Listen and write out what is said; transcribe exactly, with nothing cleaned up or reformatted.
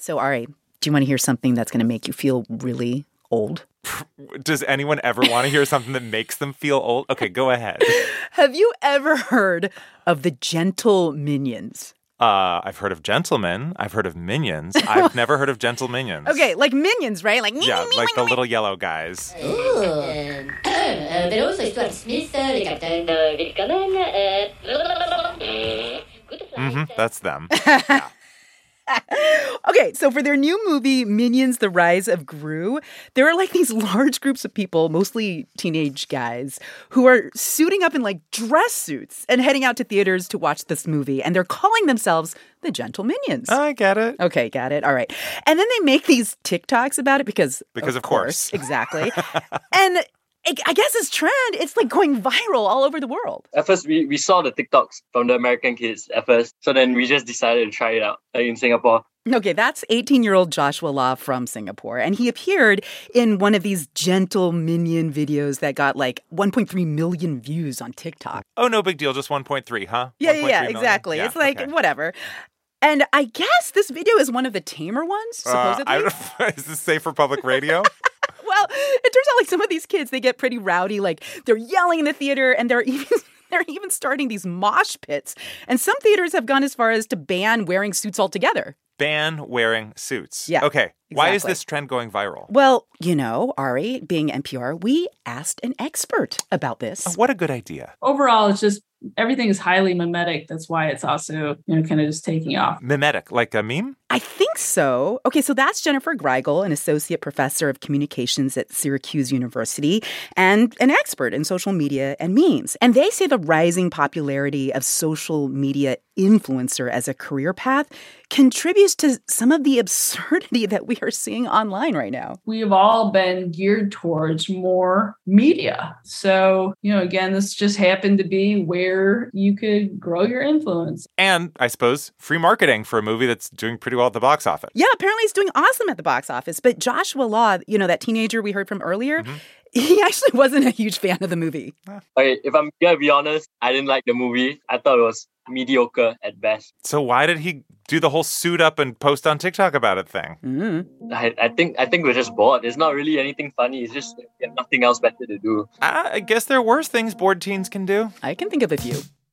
So, Ari, do you want to hear something that's going to make you feel really old? Does anyone ever want to hear something that makes them feel old? Okay, go ahead. Have you ever heard of the Gentle Minions? Uh, I've heard of gentlemen. I've heard of minions. I've never heard of gentle minions. Okay, like minions, right? Like yeah, like the little yellow guys. Ooh. There also Stuart Smith, the Captain Mm-hmm, that's them. Yeah. Okay, so for their new movie, Minions: The Rise of Gru, there are like these large groups of people, mostly teenage guys, who are suiting up in like dress suits and heading out to theaters to watch this movie. And they're calling themselves the Gentle Minions. I get it. Okay, got it. All right. And then they make these TikToks about it because, because of, of course. course. Exactly. And I guess it's trend. It's like going viral all over the world. At first, we, we saw the TikToks from the American kids at first. So then we just decided to try it out like in Singapore. Okay, that's eighteen-year-old Joshua Law from Singapore. And he appeared in one of these Gentle Minion videos that got like one point three million views on TikTok. Oh, no big deal. Just one point three, huh? Yeah, yeah, yeah, exactly. Yeah, it's like, okay. Whatever. And I guess this video is one of the tamer ones, supposedly. Uh, I, is this safe for public radio? Well, it turns out like some of these kids, they get pretty rowdy. Like they're yelling in the theater and they're even they're even starting these mosh pits. And some theaters have gone as far as to ban wearing suits altogether. Ban wearing suits. Yeah. Okay. Exactly. Why is this trend going viral? Well, you know, Ari, being N P R, we asked an expert about this. Oh, what a good idea. Overall, it's just everything is highly mimetic. That's why it's also, you know, kind of just taking off. Mimetic, like a meme? I think so. Okay, so that's Jennifer Greigel, an associate professor of communications at Syracuse University and an expert in social media and memes. And they say the rising popularity of social media influencer as a career path contributes to some of the absurdity that we are seeing online right now. We have all been geared towards more media. So, you know, again, this just happened to be where you could grow your influence. And I suppose free marketing for a movie that's doing pretty well at the box office. Yeah, apparently it's doing awesome at the box office. But Joshua Law, you know, that teenager we heard from earlier, mm-hmm. he actually wasn't a huge fan of the movie. Okay, if I'm gonna be honest, I didn't like the movie. I thought it was mediocre at best. So why did he do the whole suit up and post on TikTok about it thing? Mm-hmm. I, I think I think we're just bored. It's not really anything funny. It's just we have nothing else better to do. I, I guess there are worse things bored teens can do. I can think of a few.